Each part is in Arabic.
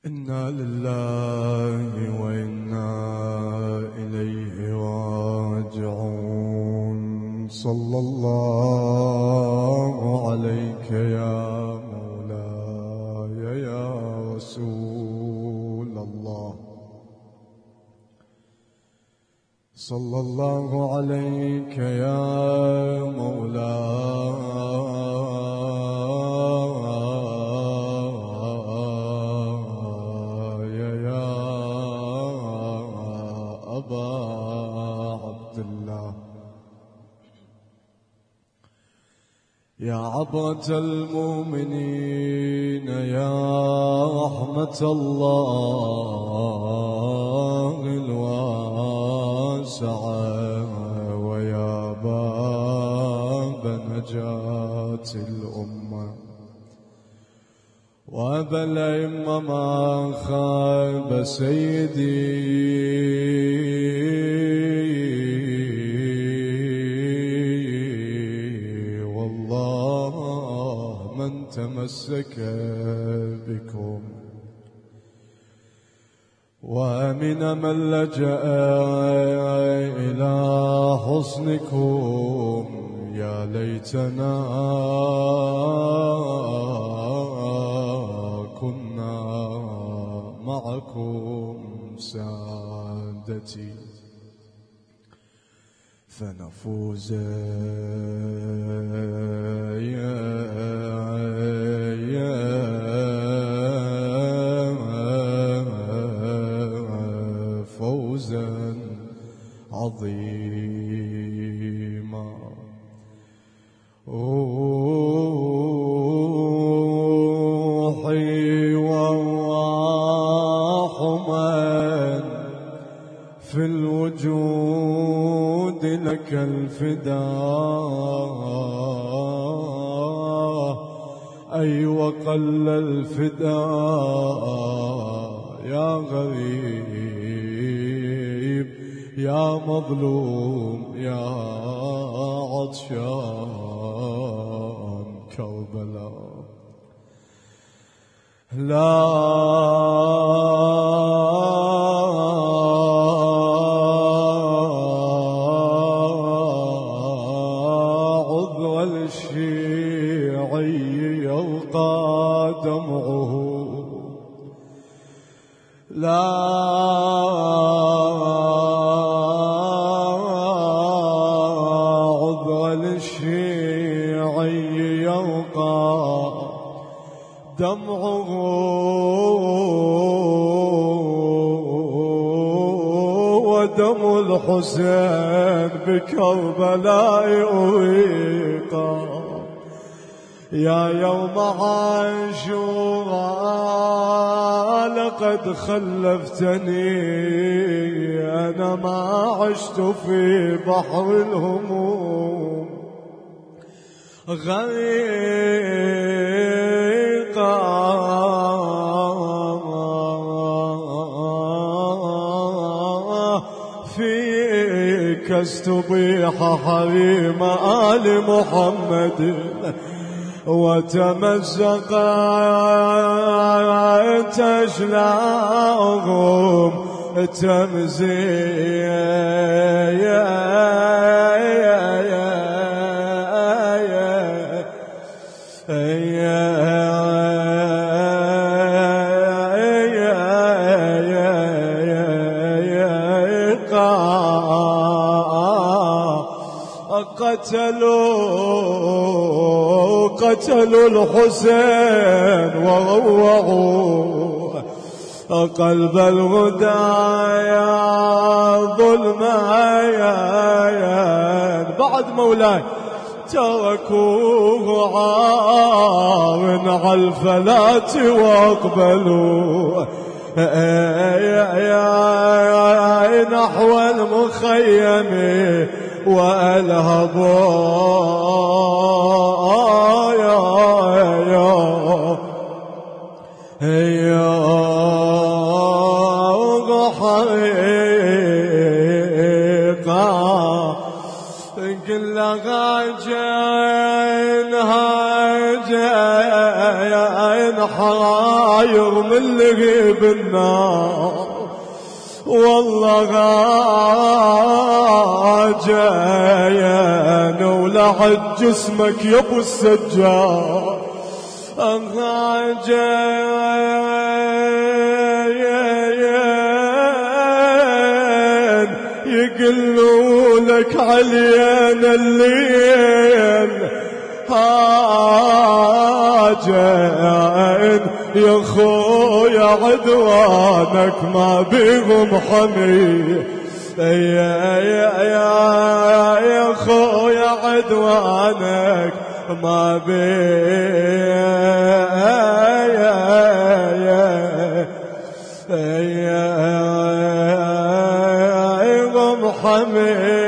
إنا لله وإنا إليه راجعون. صلى الله عليك يا مولاي يا رسول الله. صلى الله عليك يا مولاي يا أبا عبد الله. يا عبرة المؤمنين يا رحمة الله الواسعة ويا باب نجاة الأمة وأبا الأئمة ما خاب سيدي والله من تمسك بكم وأمن من لجأ إلى حصنكم. يا ليتنا كنا معكم سادتي فنفوز فوزا عظيما. روحي وارواح من في الوجود لك الفداء. أي وقل الفداء يا غريب يا مظلوم يا عطشان كربلاء. لا عذر للشيعي يلقى دمعه. لا عذر للشيعي يلقى دمعه ودم الحسين بكربلاء أريقا. يا يوم عاشوراء لقد خلفتني أنا ما عشت في بحر الهموم غريقا. فيك استبيح حريم آل محمد وتمزقت أشلاهم تمزيق. قتلوا الحسين وروعوا قلب الغدايا ظلمايا. بعد مولاي تركوه عار على الفلاة واقبلوا نحو المخيم وألهبوا حريقا. قل لها جين حراير من لهيب النار، والله غاجين ولعد جسمك يا ابو السجار، غاجين يقلوا لك علينا الليل، هاجين يا خويا عدوانك ما بيهم حمي، يا خويا عدوانك ما بيهم حمي.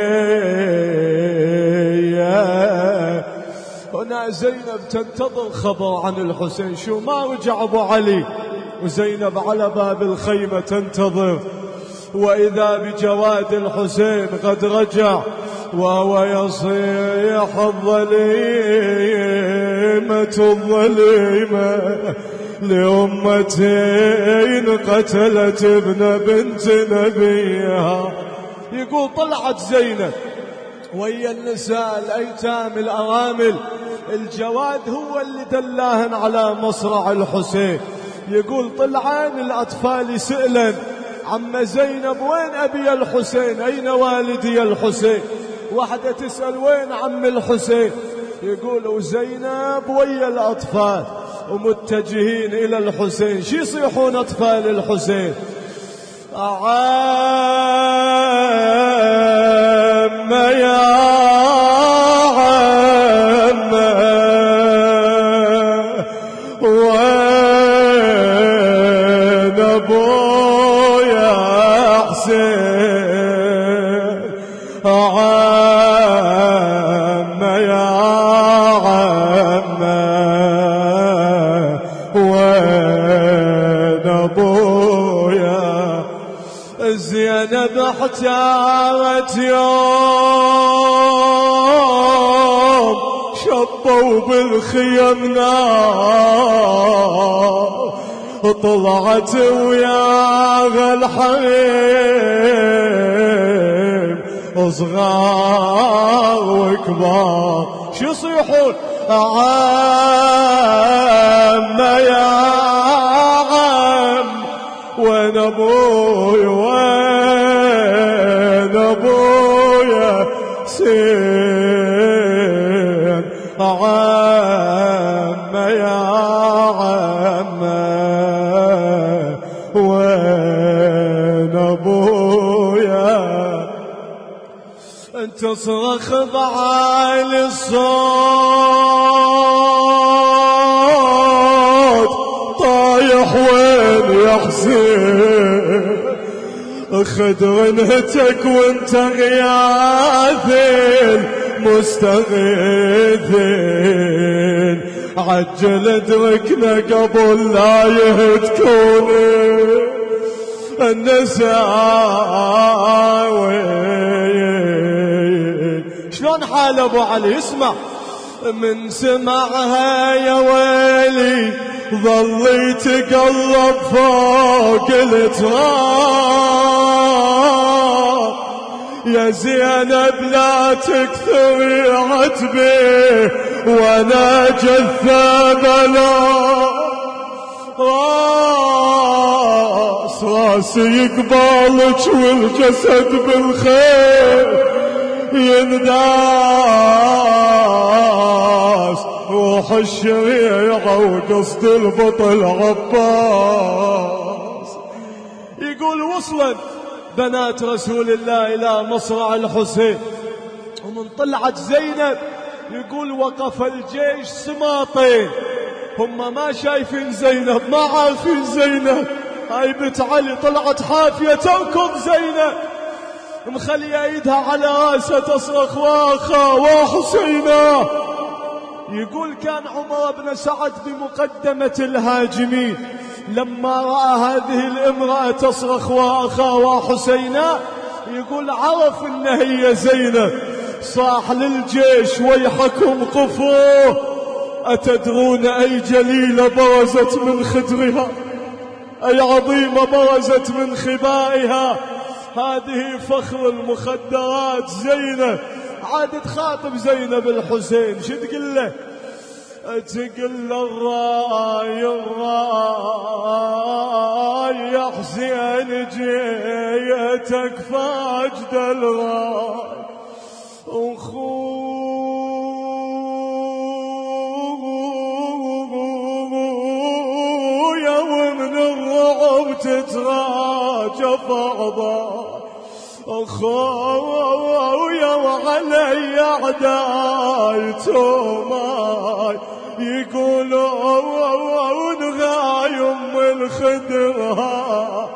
هنا زينب تنتظر خبر عن الحسين، شو ما رجع ابو علي، وزينب على باب الخيمة تنتظر، وإذا بجواد الحسين قد رجع وهو يصيح الظليمة الظليمة لأمتين قتلت ابن بنت نبيها. يقول طلعت زينب وهي النساء الأيتام الأرامل، الجواد هو اللي دلاهن على مصرع الحسين. يقول طلعان الأطفال يسألن عم زينب وين أبي الحسين، أين والدي الحسين؟ واحدة تسأل وين عم الحسين؟ يقولوا زينب ويا الأطفال ومتجهين إلى الحسين. شي يصيحون أطفال الحسين؟ عم يا عم وين أبويا حسين، عم يا عم وين أبويا. زينب احتارت يوم شطوا بالخيم نار، طلعت وياها الحريم صغار وكبار. شو يصيحون؟ عم يا عم وين ابوي وين ابويا سين، عم يا عم وين ابويا. انت صرخ بعالي الصوت طايح وين يا حسين، خدر انهتك وانت غياثين مستغيثين، عجل ادركنا قبل لا يهتكون النساء. شلون حال ابو علي؟ اسمع. من سمعها يا ويلي ظل يتقلب فوق التراب، يا زينب لا تكثري عتبي وانا جثة بلا، راسي يقبلك والجسد بالخير ينداس، روح الشريعة وقصد البطل عباس. يقول وصلت بنات رسول الله إلى مصرع الحسين، ومن طلعت زينب يقول وقف الجيش سماطين، هم ما شايفين زينب، ما عارفين زينب. هاي بنت علي طلعت حافية تركض زينب، مخلية ايدها على راسها تصرخ واخا وحسينا. يقول كان عمر بن سعد بمقدمة الهاجمين، لما رأى هذه الامرأة تصرخ واخا وحسينا يقول عرف ان هي زينب، صاح للجيش ويحكم قفوه أتدرون أي جليلة برزت من خدرها؟ أي عظيمة برزت من خبائها؟ هذه فخر المخدرات زينب. عاد تخاطب زينب الحسين شو تقول له؟ تقول له الراي الراي يا حسين جيتك فاجد الراي أخويا ومن الرعب تتراجف أعضاء أخويا وعلي أعداي توماي يقولون غاي أم الخدرها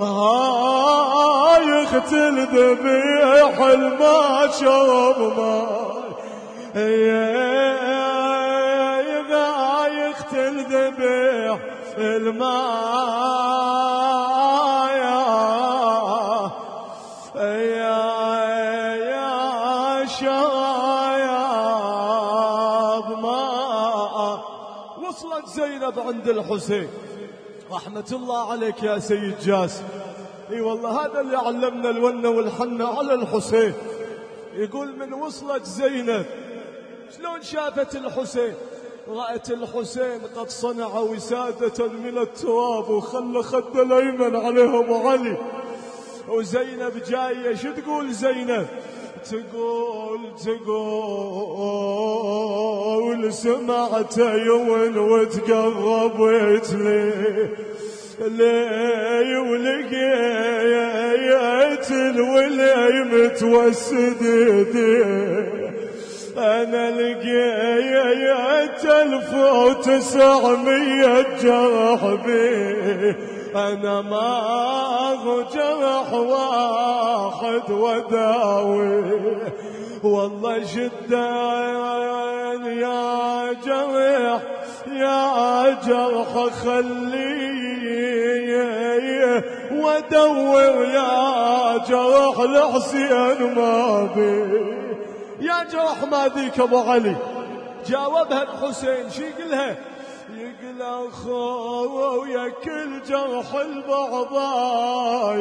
هاي اختل ذبيح الما شرب ماي غاي اختل ذبيح الماء يا شايب ماء. وصلت زينب عند الحسين رحمة الله عليك يا سيد جاسم. اي والله هذا اللي علمنا الونة والحنة على الحسين. يقول من وصلت زينب شلون شافت الحسين؟ رأت الحسين قد صنع وسادة من التراب وخلى خد الأيمن عليه أبو علي، وزينب جاية. شو تقول زينب؟ تقول سمعت يون وتقربت لي ولقيت الولي متوسد يدي. أنا لقيت 1900 جرح بي، أنا ما جرح واحد وداوي. والله جدان يا جرح يا جرح خليه ودور يا جرح الحسين ما بي. يا جرح ما ذيك أبو علي. جاوبها الحسين شي يقلها؟ يقل أخويا كل جرح البعضاء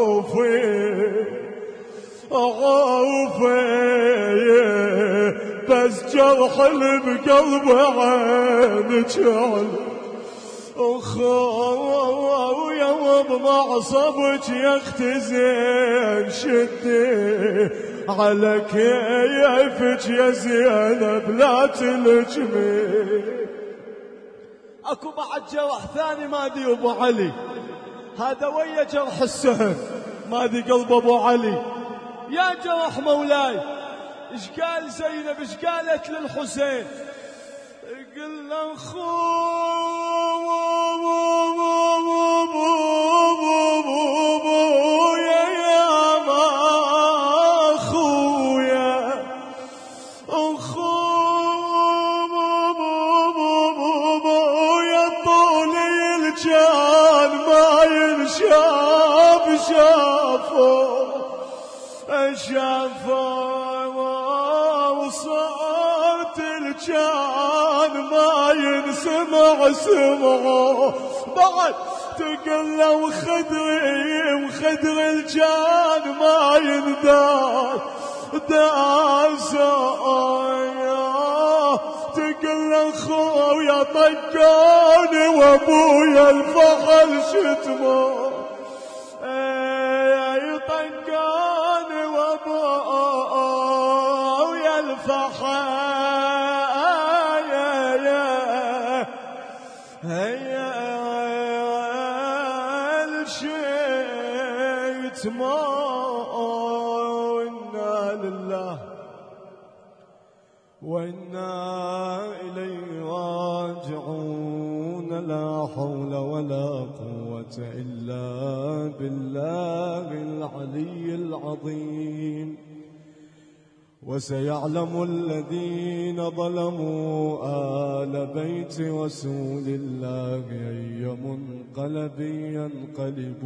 عوفي بس جرح اللي بقلب عينك علي أخويا وبمعصبك يا اختي زين شدي على كيفك يا زينب لا تلجمي. اكو بعد جرح ثاني ما ذي ابو علي، هذا ويا جرح السهم ما ذي قلب ابو علي. يا جرح مولاي ايش قال زينب؟ ايش قالت للحسين؟ قل له شافوا وصوت الجان ما ينسمع سمعه بعد. تقول له وخدر الجان ما ينداس تقول له خويا طقاني وابويا الفحل شتمه طقاني وابويا الفحل شتمه. وإنا لله وإنا إليه راجعون. لا حول ولا قوة إلا بالله العلي العظيم. وسيعلم الذين ظلموا آل بيت رسول الله أي منقلب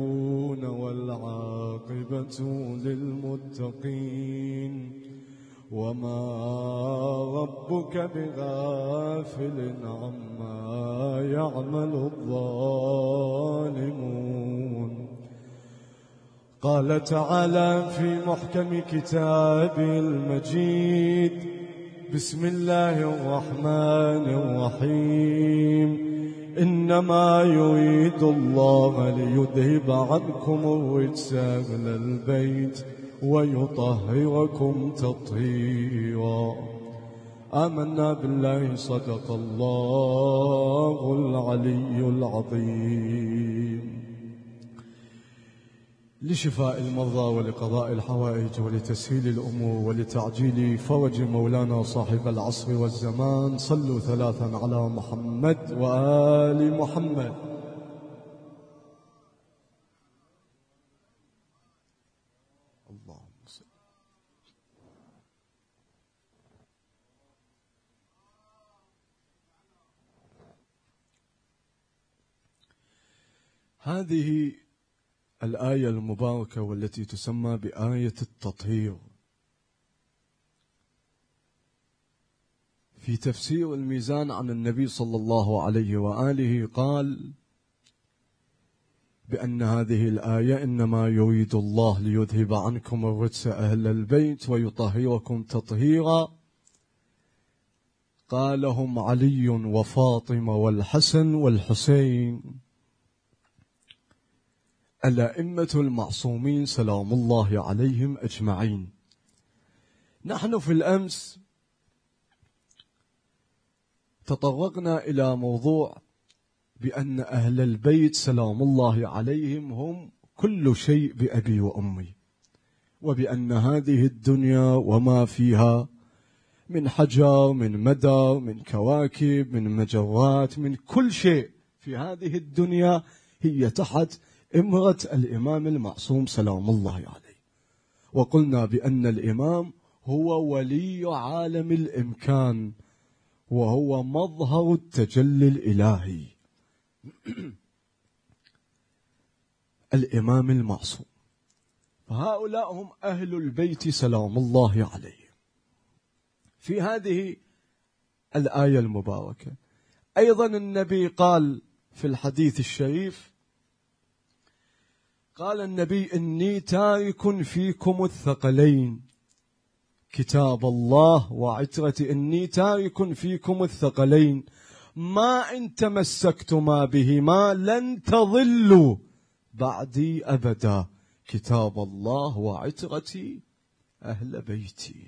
ينقلبون والعاقبة للمتقين. وما ربك بغافل عما يعمل الظالمون. قال تعالى في محكم كتابه المجيد: بسم الله الرحمن الرحيم. إنما يريد الله ليذهب عنكم الرجس أهل البيت ويطهركم تطهيرا. آمنا بالله، صدق الله العلي العظيم. لشفاء المرضى ولقضاء الحوائج ولتسهيل الأمور ولتعجيل فرج مولانا صاحب العصر والزمان، صلوا ثلاثا على محمد وآل محمد. اللهم صل. هذه الآية المباركة والتي تسمى بآية التطهير، في تفسير الميزان عن النبي صلى الله عليه وآله قال بأن هذه الآية إنما يريد الله ليذهب عنكم الرجس أهل البيت ويطهركم تطهيرا. قالهم علي وفاطمة والحسن والحسين الأئمة المعصومين سلام الله عليهم أجمعين. نحن في الأمس تطرقنا إلى موضوع بأن أهل البيت سلام الله عليهم هم كل شيء بأبي وأمي، وبأن هذه الدنيا وما فيها من حجر، من مدى، من كواكب، من مجرات، من كل شيء في هذه الدنيا هي تحت إمرة الإمام المعصوم سلام الله عليه. وقلنا بأن الإمام هو ولي عالم الإمكان، وهو مظهر التجلي الإلهي. الإمام المعصوم، فهؤلاء هم أهل البيت سلام الله عليهم. في هذه الآية المباركة أيضا النبي قال في الحديث الشريف، قال النبي: إني تارك فيكم الثقلين، كتاب الله وعترتي، إني تارك فيكم الثقلين ما إن تمسكتما بهما لن تضلوا بعدي أبدا، كتاب الله وعترتي أهل بيتي.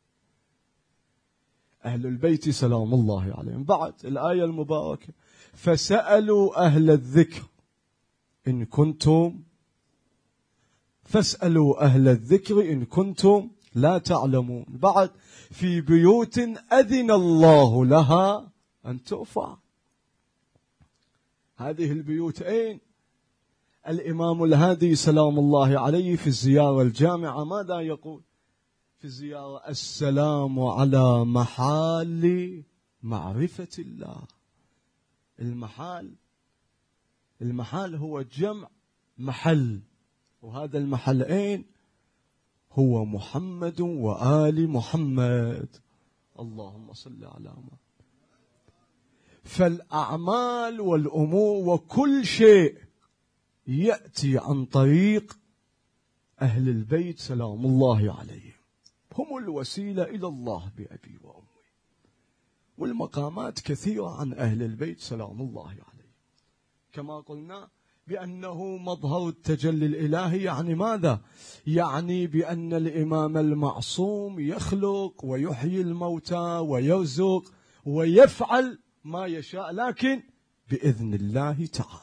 أهل البيت سلام الله عليهم. بعد الآية المباركة: فسألوا أهل الذكر إن كنتم، فاسألوا أهل الذكر إن كنتم لا تعلمون. بعد: في بيوت أذن الله لها أن ترفع. هذه البيوت أين؟ الإمام الهادي سلام الله عليه في الزيارة الجامعة ماذا يقول في الزيارة؟ السلام على محال معرفة الله. المحال هو جمع محل، وهذا المحل أين؟ هو محمد وآل محمد. اللهم صل على محمد. فالأعمال والأمور وكل شيء يأتي عن طريق أهل البيت سلام الله عليهم، هم الوسيلة إلى الله بأبي وأمي. والمقامات كثيرة عن أهل البيت سلام الله عليهم، كما قلنا بأنه مظهر التجلي الإلهي. يعني ماذا؟ يعني بأن الإمام المعصوم يخلق ويحيي الموتى ويرزق ويفعل ما يشاء، لكن بإذن الله تعالى.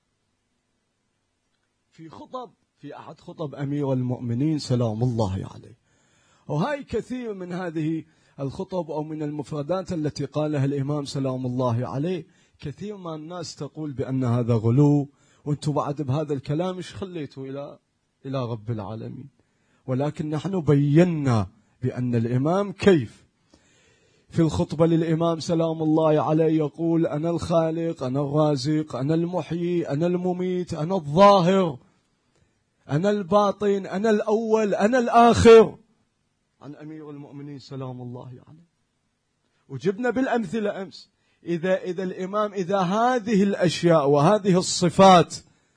في أحد خطب أمير المؤمنين سلام الله عليه، وهاي كثير من هذه الخطب أو من المفردات التي قالها الإمام سلام الله عليه، كثير من الناس تقول بأن هذا غلو، وانتم بعد بهذا الكلام ايش خليتوا إلى رب العالمين. ولكن نحن بينا بأن الإمام كيف في الخطبة للإمام سلام الله عليه يقول: أنا الخالق، أنا الرازق، أنا المحيي، أنا المميت، أنا الظاهر، أنا الباطن، أنا الأول، أنا الآخر. عن أمير المؤمنين سلام الله عليه. وجبنا بالأمثلة أمس، إذا الإمام، إذا هذه الأشياء وهذه الصفات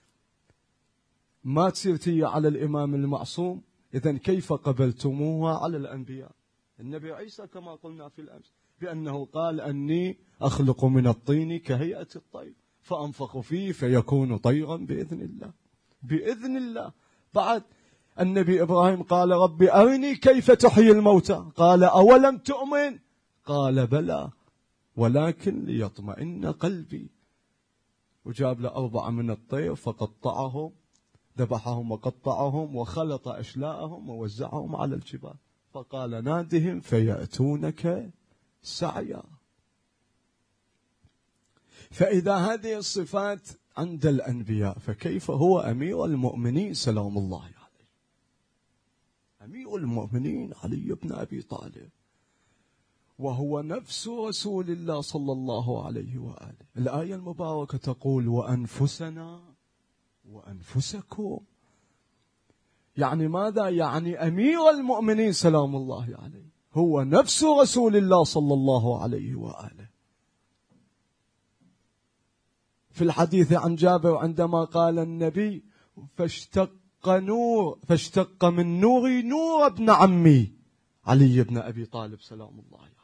ما تصير تيجي على الإمام المعصوم، إذن كيف قبلتموها على الأنبياء؟ النبي عيسى كما قلنا في الأمس بأنه قال أني أخلق من الطين كهيئة الطير فأنفخ فيه فيكون طيرا بإذن الله. بإذن الله. بعد النبي إبراهيم قال رب أرني كيف تحيي الموتى، قال أولم تؤمن، قال بلى ولكن ليطمئن قلبي. وجاب له 4 من الطير فقطعهم، ذبحهم وقطعهم وخلط أشلاءهم ووزعهم على الجبال، فقال نادهم فيأتونك سعيا. فإذا هذه الصفات عند الأنبياء فكيف هو أمير المؤمنين سلام الله عليه؟ أمير المؤمنين علي بن أبي طالب، وهو نفس رسول الله صلى الله عليه وآله. الآية المباركة تقول وأنفسنا وأنفسكم. يعني ماذا؟ يعني أمير المؤمنين سلام الله عليه هو نفس رسول الله صلى الله عليه وآله. في الحديث عن جابر عندما قال النبي فاشتق من نوري نور ابن عمي علي بن أبي طالب سلام الله عليه.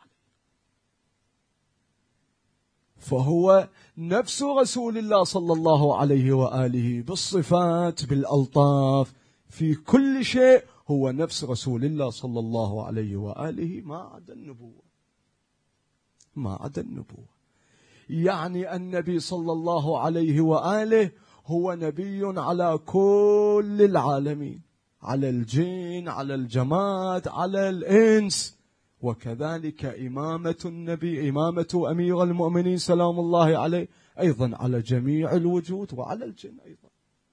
فهو نفس رسول الله صلى الله عليه وآله بالصفات بالألطاف في كل شيء، هو نفس رسول الله صلى الله عليه وآله ما عدا النبوة. ما عدا النبوة. يعني النبي صلى الله عليه وآله هو نبي على كل العالمين، على الجن، على الجماد، على الإنس. وكذلك إمامة النبي، إمامة أمير المؤمنين سلام الله عليه أيضا على جميع الوجود وعلى الجن أيضا.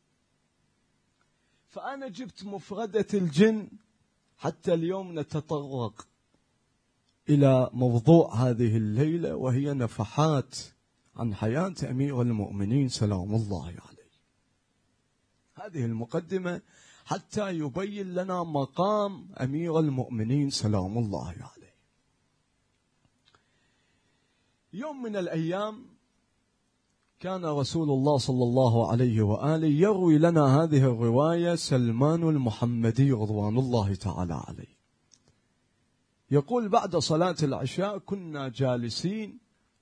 فأنا جبت مفردة الجن حتى اليوم نتطرق إلى موضوع هذه الليلة، وهي نفحات عن حياة أمير المؤمنين سلام الله عليه. هذه المقدمة حتى يبين لنا مقام أمير المؤمنين سلام الله عليه. يوم من الأيام كان رسول الله صلى الله عليه وآله يروي لنا هذه الرواية سلمان المحمدي رضوان الله تعالى عليه. يقول بعد صلاة العشاء كنا جالسين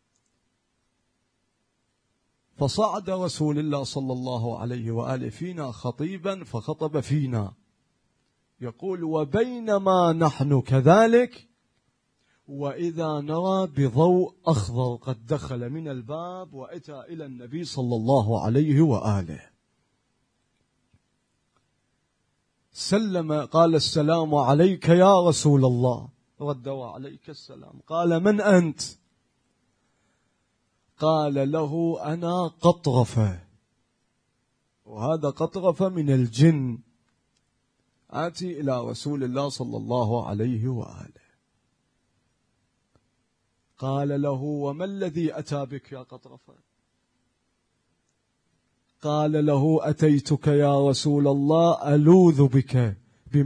فصعد رسول الله صلى الله عليه وآله فينا خطيبا فخطب فينا. يقول وبينما نحن كذلك وإذا نرى بضوء أخضر قد دخل من الباب وأتى إلى النبي صلى الله عليه وآله. سلم قال السلام عليك يا رسول الله، رد وعليك السلام. قال من أنت؟ قال له أنا قطرفة، وهذا قطرفة من الجن، آتي إلى رسول الله صلى الله عليه وآله. قال له وما الذي أتى بك يا قطرفة؟ قال له أتيتك يا رسول الله ألوذ بك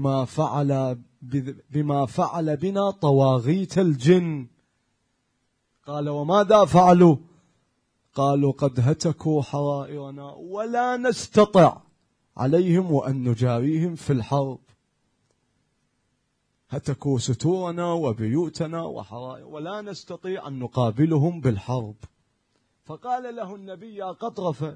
بما فعل بنا طواغيت الجن. قال وماذا فعلوا؟ قالوا قد هتكوا حرائرنا ولا نستطع عليهم وأن نجاريهم في الحرب. هتكوا ستورنا وبيوتنا وحرائر ولا نستطيع أن نقابلهم بالحرب. فقال له النبي يا قطرفة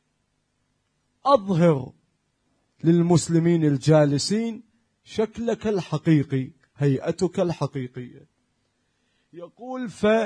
أظهر للمسلمين الجالسين شكلك الحقيقي، هيئتك الحقيقية. يقول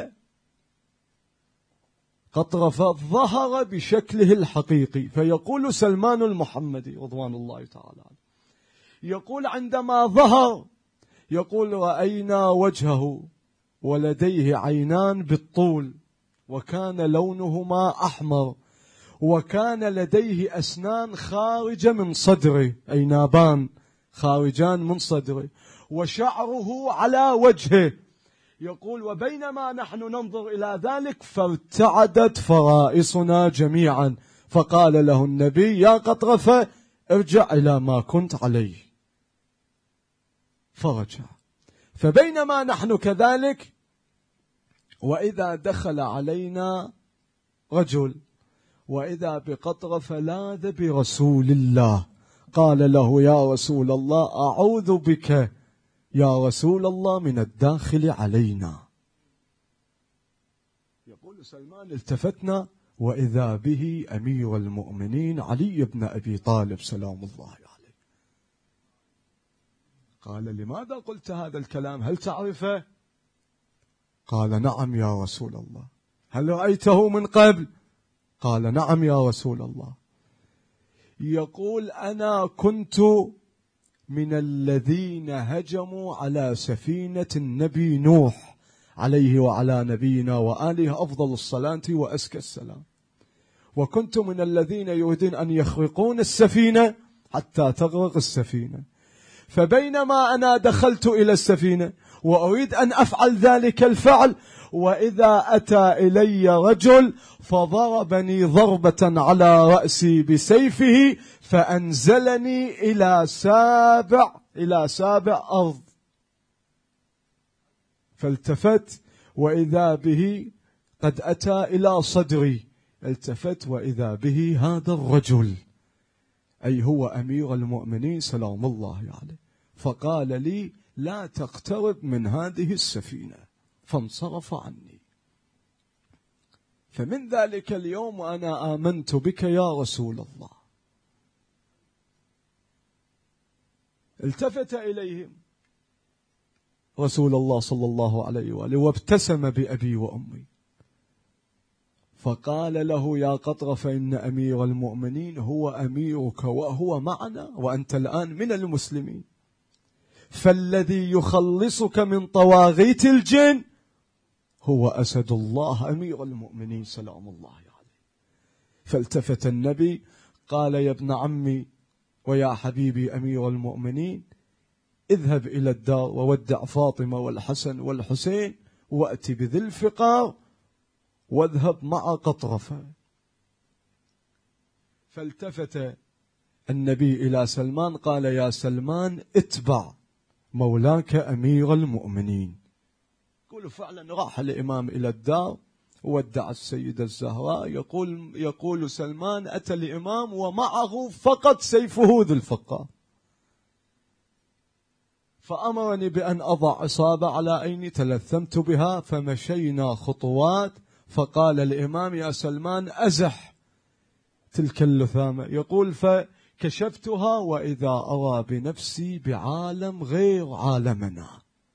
قطرفة ظهر بشكله الحقيقي. فيقول سلمان المحمدي رضوان الله تعالى يقول عندما ظهر يقول رأينا وجهه ولديه عينان بالطول وكان لونهما أحمر، وكان لديه أسنان خارجة من صدره، أي نابان خارجان من صدره، وشعره على وجهه. يقول وبينما نحن ننظر إلى ذلك فارتعدت فرائصنا جميعا. فقال له النبي يا قطرفة ارجع إلى ما كنت عليه. فرجع. فبينما نحن كذلك وإذا دخل علينا رجل وإذا بقطرة فلاذ برسول الله، قال له: يا رسول الله أعوذ بك يا رسول الله من الداخل علينا. يقول سلمان: التفتنا وإذا به أمير المؤمنين علي بن أبي طالب سلام الله عليه. قال: لماذا قلت هذا الكلام؟ هل تعرفه؟ قال: نعم يا رسول الله. هل رأيته من قبل؟ قال: نعم يا رسول الله. يقول: أنا كنت من الذين هجموا على سفينة النبي نوح عليه وعلى نبينا وآله أفضل الصلاة وأزكى السلام، وكنت من الذين يريدون أن يخرقون السفينة حتى تغرق السفينة. فبينما أنا دخلت إلى السفينة وأريد أن أفعل ذلك الفعل، وإذا أتى إلي رجل فضربني ضربة على رأسي بسيفه فأنزلني إلى سابع أرض. فالتفت وإذا به قد أتى إلى صدري، التفت وإذا به هذا الرجل، أي هو أمير المؤمنين سلام الله عليه، فقال لي: لا تقترب من هذه السفينة، فانصرف عني. فمن ذلك اليوم وأنا آمنت بك يا رسول الله. التفت إليهم رسول الله صلى الله عليه وآله وابتسم بأبي وأمي، فقال له: يا قطرة فإن أمير المؤمنين هو أميرك وهو معنا وأنت الآن من المسلمين، فالذي يخلصك من طواغيت الجن هو أسد الله أمير المؤمنين سلام الله عليه. فالتفت النبي قال: يا ابن عمي ويا حبيبي أمير المؤمنين، اذهب إلى الدار وودع فاطمة والحسن والحسين وأتي بذي الفقار واذهب مع قطرفة. فالتفت النبي إلى سلمان قال: يا سلمان اتبع مولاك أمير المؤمنين. يقول فعلا راح الإمام إلى الدار وودع السيدة الزهراء. يقول سلمان: أتى الإمام ومعه فقط سيفه ذو الفقار، فأمرني بأن أضع عصابة على عيني، تلثمت بها فمشينا خطوات، فقال الإمام: يا سلمان أزح تلك اللثامة. يقول فكشفتها وإذا أرى بنفسي بعالم غير عالمنا،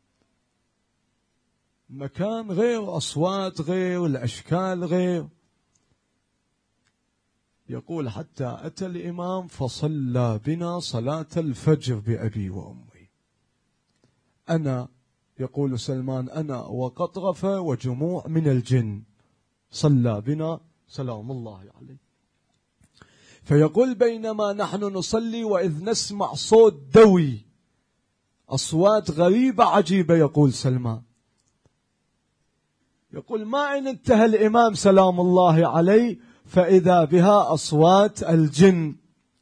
مكان غير، أصوات غير، الأشكال غير. يقول حتى أتى الإمام فصلى بنا صلاة الفجر بأبي وأمي. أنا، يقول سلمان، أنا وقطرفة وجموع من الجن صلى بنا سلام الله عليه. فيقول بينما نحن نصلي وإذ نسمع صوت دوي، أصوات غريبة عجيبة. يقول سلمان، يقول ما إن انتهى الإمام سلام الله عليه فإذا بها أصوات الجن.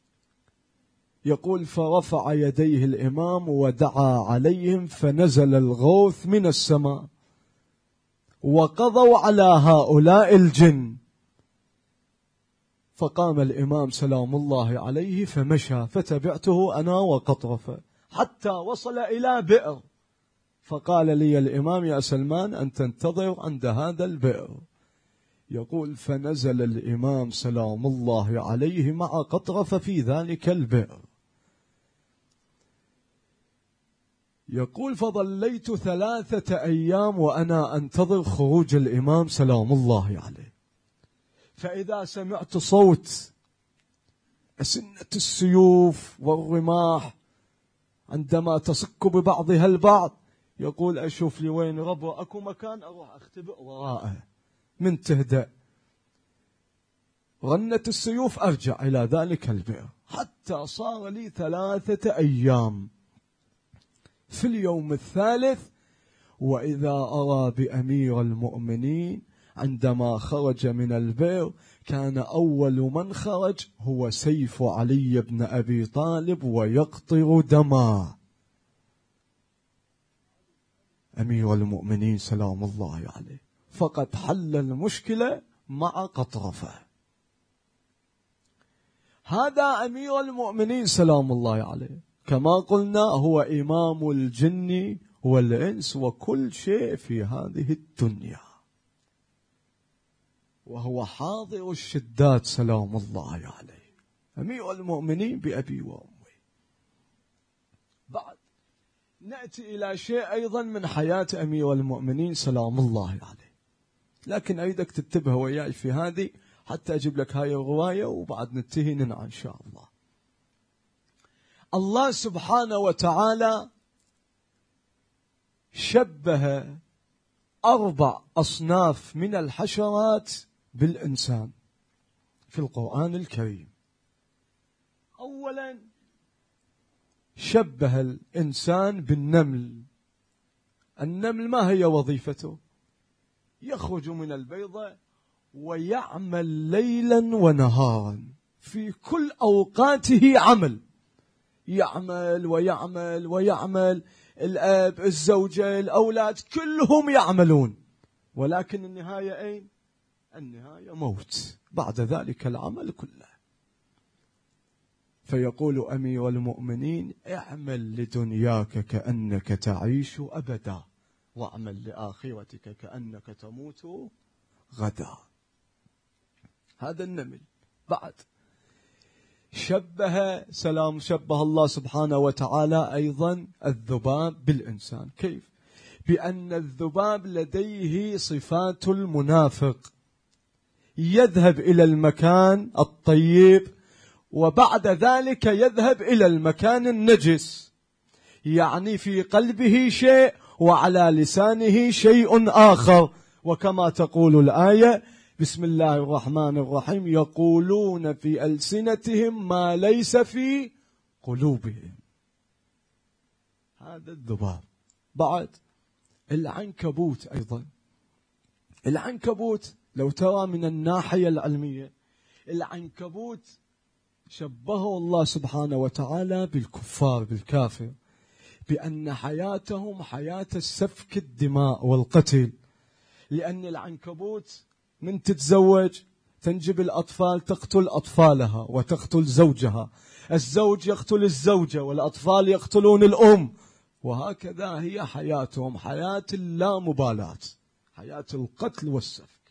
يقول فرفع يديه الإمام ودعا عليهم فنزل الغوث من السماء وقضوا على هؤلاء الجن. فقام الإمام سلام الله عليه فمشى، فتبعته أنا وقطرفة حتى وصل إلى بئر، فقال لي الإمام: يا سلمان أن تنتظر عند هذا البئر. يقول فنزل الإمام سلام الله عليه مع قطرفة في ذلك البئر. يقول فظليت 3 أيام وأنا أنتظر خروج الإمام سلام الله عليه، فإذا سمعت صوت أسنة السيوف والرماح عندما تصك ببعضها البعض، يقول أشوف لي وين ربو أكو مكان أروح أختبئ وراءه من تهدأ رنة السيوف أرجع إلى ذلك البئر، حتى صار لي 3 أيام. في اليوم الثالث وإذا أرى بأمير المؤمنين عندما خرج من البئر كان أول من خرج هو سيف علي بن أبي طالب ويقطر دما. أمير المؤمنين سلام الله عليه، فقد حل المشكلة مع قطرفة. هذا أمير المؤمنين سلام الله عليه، كما قلنا هو إمام الجن والإنس وكل شيء في هذه الدنيا، وهو حاضر الشدات سلام الله عليه، أمير المؤمنين بأبي وأمي. بعد نأتي إلى شيء أيضا من حياة أمير المؤمنين سلام الله عليه، لكن أريدك تنتبه وياي في هذه حتى أجيب لك هاي الرواية وبعد ننتهي ننعى إن شاء الله. الله سبحانه وتعالى شبه 4 أصناف من الحشرات بالإنسان في القرآن الكريم. أولا شبه الإنسان بالنمل. النمل ما هي وظيفته؟ يخرج من البيضة ويعمل ليلا ونهارا، في كل أوقاته عمل، يعمل ويعمل ويعمل، الأب الزوجة الأولاد كلهم يعملون، ولكن النهاية أين؟ النهاية موت بعد ذلك العمل كله. فيقول أمير المؤمنين اعمل لدنياك كأنك تعيش أبدا، واعمل لآخرتك كأنك تموت غدا. هذا النمل. بعد شبه الله سبحانه وتعالى أيضا الذباب بالإنسان. كيف؟ بأن الذباب لديه صفات المنافق، يذهب إلى المكان الطيب وبعد ذلك يذهب إلى المكان النجس، يعني في قلبه شيء وعلى لسانه شيء آخر. وكما تقول الآية بسم الله الرحمن الرحيم يقولون في ألسنتهم ما ليس في قلوبهم. هذا الذباب. بعد العنكبوت أيضا. العنكبوت لو ترى من الناحية العلمية، العنكبوت شبهه الله سبحانه وتعالى بالكفار بالكافر، بأن حياتهم حياة السفك الدماء والقتل. لأن العنكبوت من تتزوج تنجب الأطفال تقتل أطفالها وتقتل زوجها، الزوج يقتل الزوجة والأطفال يقتلون الأم، وهكذا هي حياتهم، حياة اللامبالاة، حياة القتل والسفك.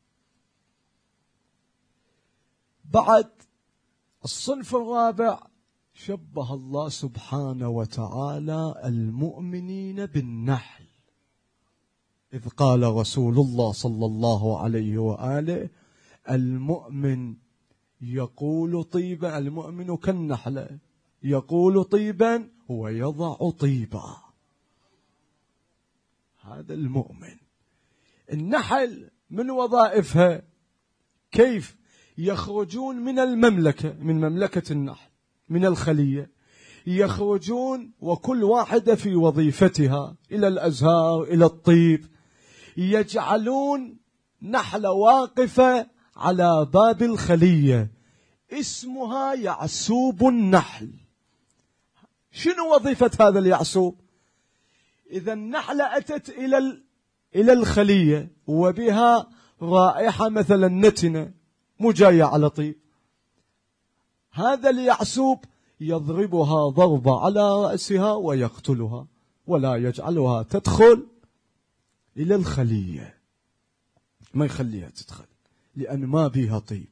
بعد الصنف الرابع شبه الله سبحانه وتعالى المؤمنين بالنحل، إذ قال رسول الله صلى الله عليه وآله المؤمن يقول طيبا، المؤمن كالنحلة يقول طيبا ويضع طيبا. هذا المؤمن. النحل من وظائفها كيف؟ يخرجون من المملكة، من مملكة النحل، من الخلية، يخرجون وكل واحدة في وظيفتها إلى الأزهار إلى الطيب، يجعلون نحلة واقفة على باب الخلية اسمها يعسوب النحل. شنو وظيفة هذا اليعسوب؟ إذا النحلة أتت إلى الخلية وبها رائحة مثلا نتنة مو جاية على طيب، هذا اليعسوب يضربها ضربة على رأسها ويقتلها ولا يجعلها تدخل إلى الخلية، ما يخليها تدخل لأن ما بيها طيب.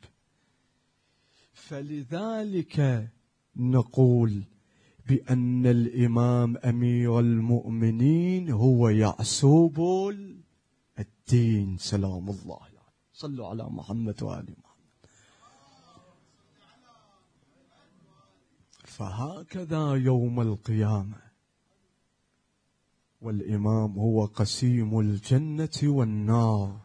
فلذلك نقول بأن الإمام أمير المؤمنين هو يعسوب الدين سلام الله عليه. صلوا على محمد وآل محمد. فهكذا يوم القيامة والإمام هو قسيم الجنة والنار.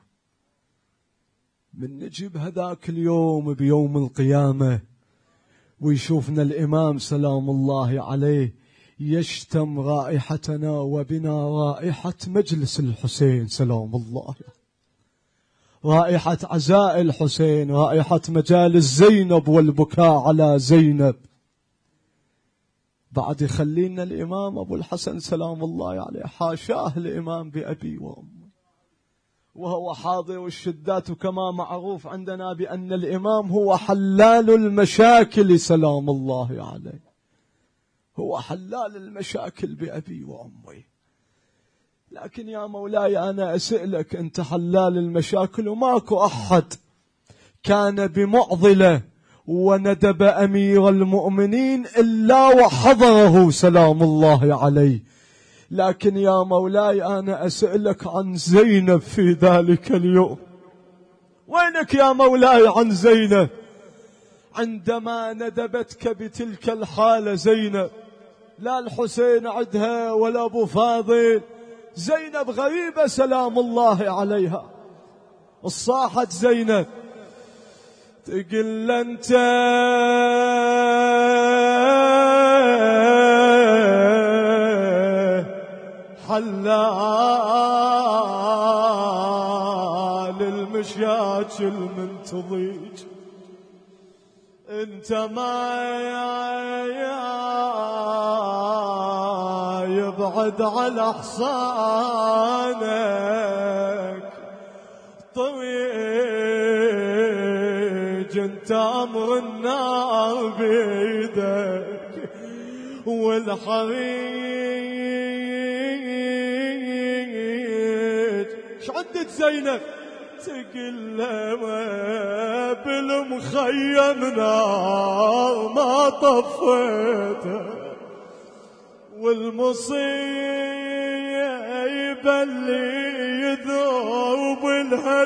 من نجيب هذاك اليوم بيوم القيامة ويشوفنا الإمام سلام الله عليه يشتم رائحتنا وبنا رائحة مجلس الحسين سلام الله، رائحة عزاء الحسين، رائحة مجالس زينب والبكاء على زينب، بعد يخلينا الإمام أبو الحسن سلام الله عليه، حاشاه الإمام بأبي وأمي وهو حاضر الشدات، وكما معروف عندنا بأن الإمام هو حلال المشاكل سلام الله عليه، هو حلال المشاكل بأبي وأمي. لكن يا مولاي أنا أسألك، أنت حلال المشاكل وماكو أحد كان بمعضلة وندب أمير المؤمنين إلا وحضره سلام الله عليه، لكن يا مولاي أنا أسألك عن زينب في ذلك اليوم. وينك يا مولاي عن زينب عندما ندبتك بتلك الحالة؟ زينب لا الحسين عدها ولا أبو فاضل، زينب غريبة سلام الله عليها. الصاحت زينب تقل أنت حلال المشاكل من تضيج، انت ما يبعد على حصانك طريق، انت امر النار بيدك والحريق. شعدت زينب تقل بالمخيم نار ما طفيتها، والمصيبة اللي يذوب لها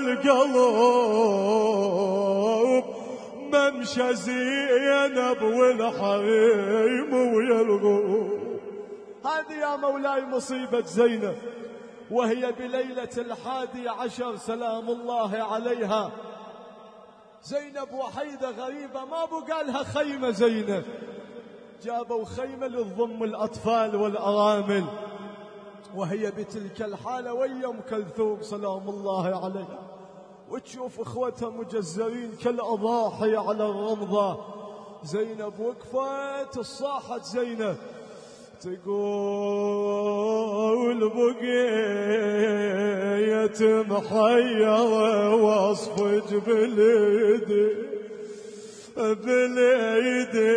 القلب ممشى زينب والحريم ويرغب. هذه يا مولاي مصيبة زينب، وهي بليلة 11 سلام الله عليها. زينب وحيدة غريبة، ما بقى لها خيمة زينب، جابوا خيمة للضم الأطفال والأرامل، وهي بتلك الحالة ويا أم كلثوم سلام الله عليها، وتشوف إخوتها مجزرين كالأضاحي على الرمضة. زينب وقفت، الصاحت زينب تقول بقيت محيرة واصفج باليدي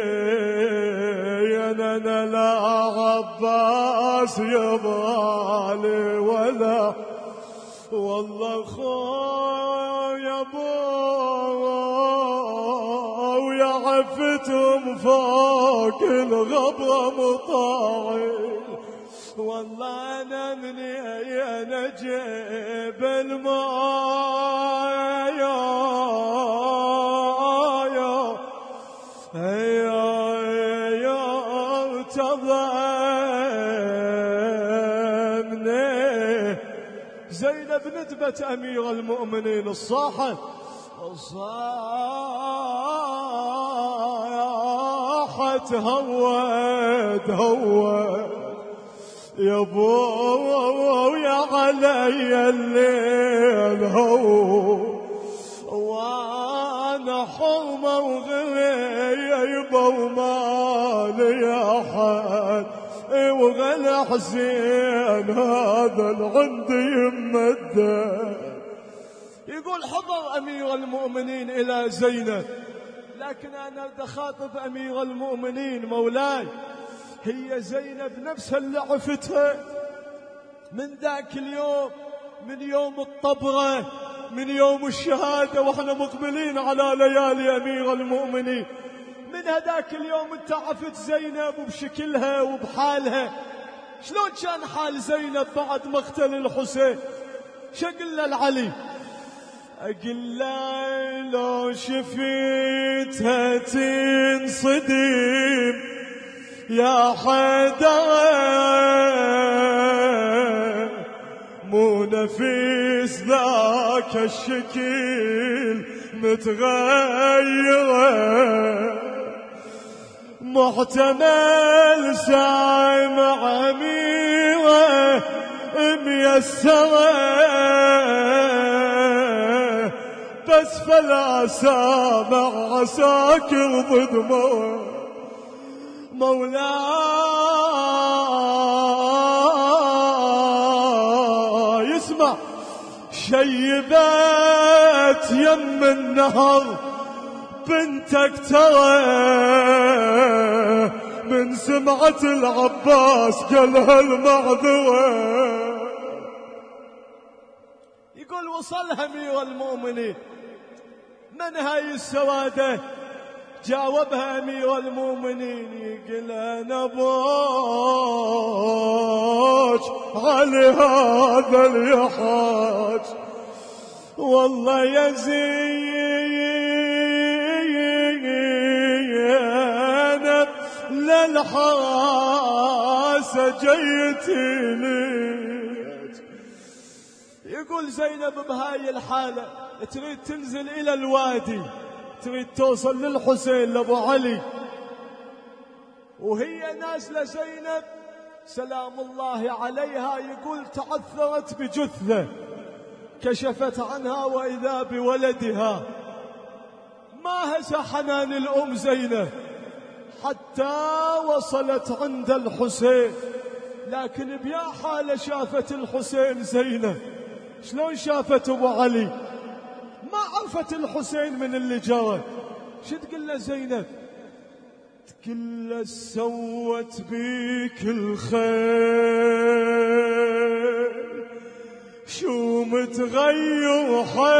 انا لا عباس يبالي ولا والله خويا ابو ويا عفتهم فوق الغبرة مطاعي، والله انا مني انا جيب الماء يا تضمني. زينب ندبت أمير المؤمنين، الصاحت هود يا ابو يا علي الليل هو، وانا حرمه وغريبه ومالي احد وغلا حسين هذا العندي يمده. يقول حضر أمير المؤمنين إلى زينب، لكن أنا بدي أخاطب أمير المؤمنين مولاي، هي زينب نفسها اللي عفتها من ذاك اليوم، من يوم الطبرة، من يوم الشهادة، وإحنا مقبلين على ليالي أمير المؤمنين. من هذاك اليوم انت عفت زينب وبشكلها وبحالها. شلون كان حال زينب بعد مقتل الحسين؟ شقل العلي أقل لو شفيتها تنصدم يا حيدر، مو نفيس ذاك الشكل متغيرة، محتمل سايم عميرة ميسرة، بس فلا سامع عساكر ضد مولاي اسمع شيبت يم النهر بنتك ترى من سمعة العباس قالها المعذرة. يقول وصلها أمير المؤمنين من هاي السوادة؟ جاوبها أمير المؤمنين يقول أنا ابوك على هذا اليحاج والله يا زينب للحاسة جيتي ليك. يقول زينب بهاي الحالة تريد تنزل إلى الوادي، تريد توصل للحسين لأبو علي، وهي نازلة زينب سلام الله عليها يقول تعثرت بجثة كشفت عنها وإذا بولدها. ما هز حنان الأم زينب حتى وصلت عند الحسين، لكن بيا حالة شافت الحسين زينب. شلون شافت أبو علي؟ ما عرفت الحسين من اللي جرى. شو تقول له زينب؟ تقول له سوت بيك الخير شو متغير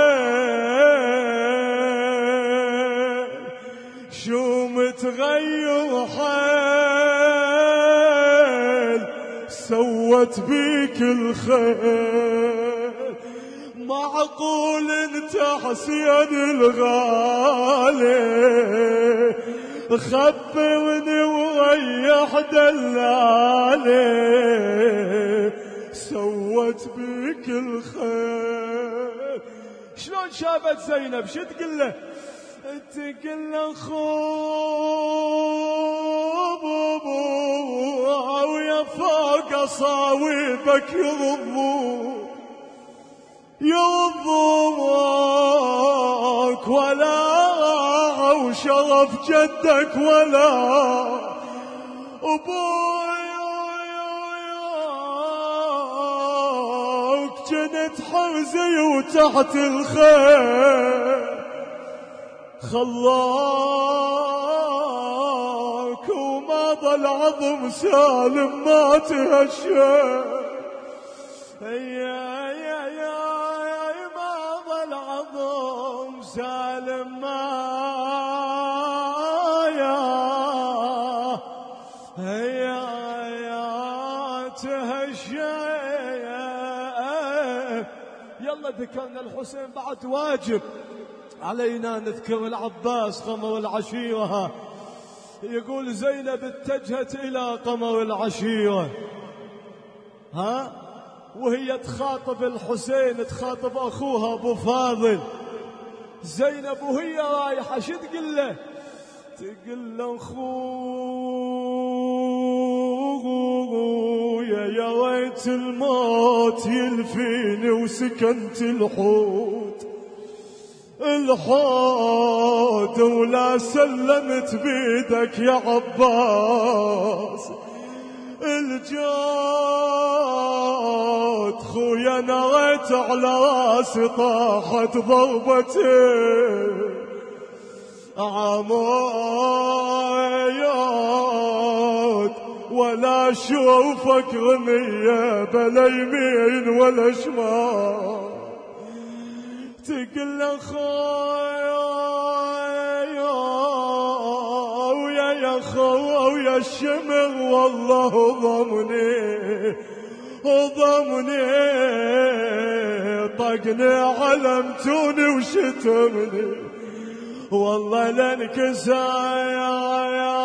حيل، شو متغير حيل سوت بيك الخير. معقول انت حسين الغالي خبرني وريح دلالي سوت بك الخير. شلون شافت زينب؟ شو تقول له؟ تقول له خوب ويا فوق صاويبك يرضوك ولا وشرف جدك ولا أبوك جنت حرزي وتحت الخير خلاك وما ظل عظم سالم ما تهشى. ما ظل عظم سالم ما تهشى. يلا ذكرنا الحسين بعد واجب علينا نذكر العباس قمر العشيرة. يقول زينب اتجهت إلى قمر العشيرة وهي تخاطب الحسين، تخاطب أخوها أبو فاضل. زينب وهي رايحة شو تقول له؟ تقول له أخويا يا ريت الموت يلفيني وسكنت الحوت ولا سلمت بيدك يا عباس الجود. خويا نريت على راسي طاحت ضربتي عمود ولا اشوفك رمية بلا يمين ولا شمال. تقول له خويا يا خويا الشمر والله ضمني طقني علمتوني وشتمني والله لنكسى يا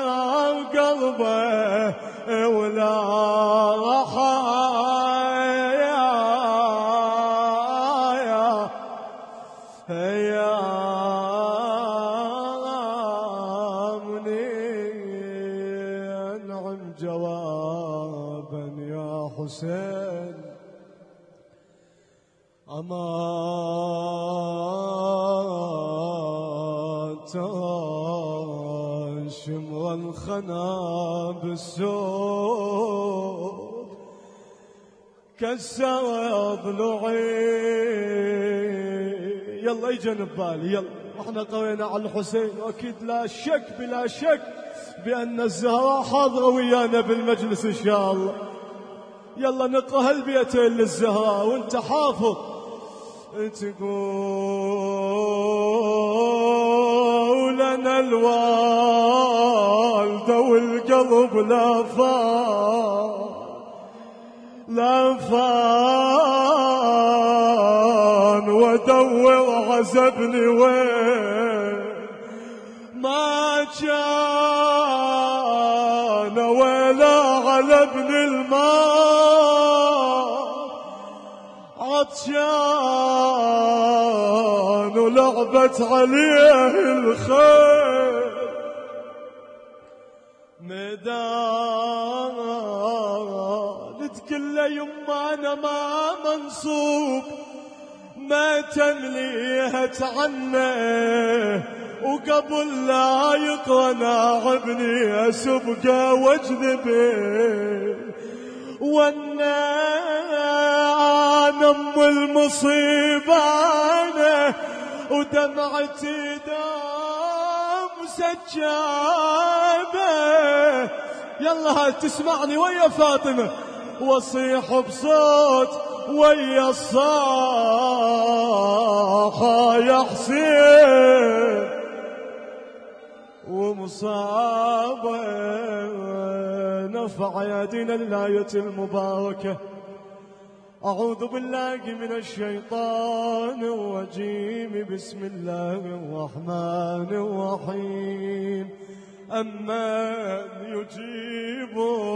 قلبه ولا حسين أمان شمر وانخنى بالسوق كسر ضلوعي. يلا يجن ببالي يلا، احنا قوينا على الحسين، واكيد لا شك بلا شك بأن الزهراء حاضرة ويانا بالمجلس إن شاء الله. يلا نقرأ هالبيتين للزهراء وانت حافظ. تقول لنا الوالدة والقلب لا فان ودور عزبني وين ما كان ولا على ابن الماء عطشان ولعبت عليه الخيل ميدان كل يما انا ما منصوب ما تمليهت عنه وقبل لا يقرنا ابني اسبقه واجذبه وانا ام المصيبه انا ودمعتي دام سجابه. يلا هاي تسمعني ويا فاطمه واصيح بصوت ويا الصاحة يا حسين ومصابة نفع يدينا الآية المباركة. أعوذ بالله من الشيطان الرجيم بسم الله الرحمن الرحيم. أمن يجيب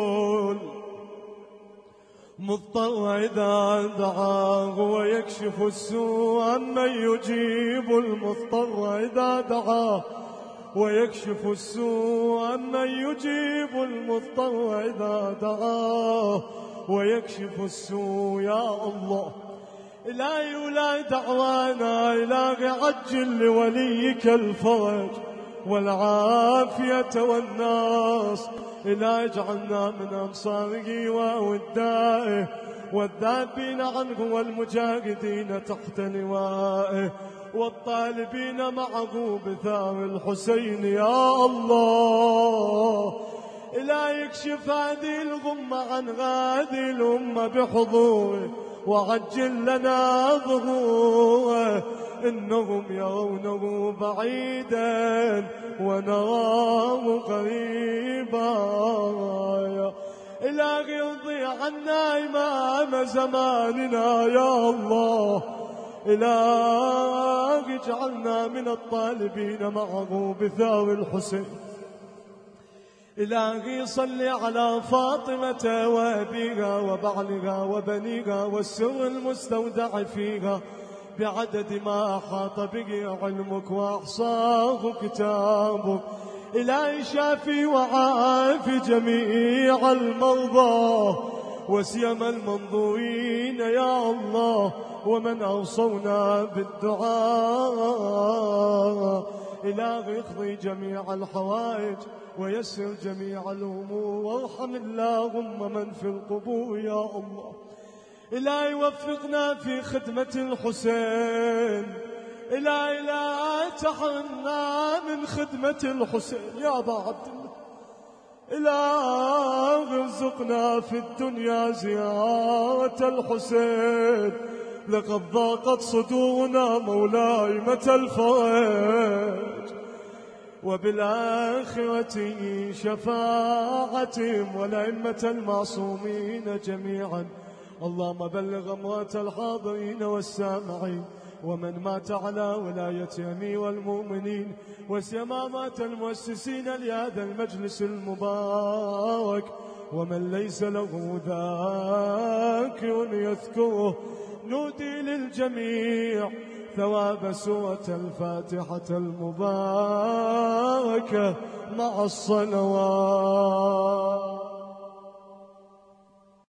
مضطر إذا دعاه ويكشف السوء أمن يجيب المضطر إذا دعاه ويكشف السوء أمن يجيب المضطر إذا دعاه ويكشف السوء. يا الله إلهي ولا دعوانا إلهي عجل لوليك الفرج والعافية والناس. إلهي اجعلنا من أنصاره وأودائه والذابين عنه والمجاهدين تحت لوائه والطالبين معه بثار الحسين. يا الله إلهي اكشف هذه الغمة عن هذه الأمة بحضوره وعجل لنا ظهوره إنهم يرونه بعيدا ونراه قريبا. إلهي ارضي عنا إمام زماننا يا الله. إلهي اجعلنا من الطالبين معه بثار الحسين. إلهي صل على فاطمة وأبيها وبعلها وبنيها والسر المستودع فيها بعدد ما أحاط به علمك وأحصاه كتابك. إلهي شافي وعافي جميع المرضى وسيما المنظورين يا الله ومن أوصونا بالدعاء. إلهي اقضي جميع الحوائج ويسر جميع الأمور وارحم اللهم من في القبور يا الله. إلهي وفقنا في خدمة الحسين. إلهي لا تحرمنا من خدمة الحسين يا أبا عبد الله. إلهي ارزقنا في الدنيا زيارة الحسين لقد ضاقت صدورنا مولاي متى الفرج وبالآخرة شفاعتهم والأئمة المعصومين جميعا. اللهم بلغ أموات الحاضرين والسامعين ومن مات على ولاية أمير المؤمنين وسيما مات المؤسسين لهذا المجلس المبارك ومن ليس له ذاكر يذكره. نودي للجميع ثواب سورة الفاتحة المباركة مع الصلوات.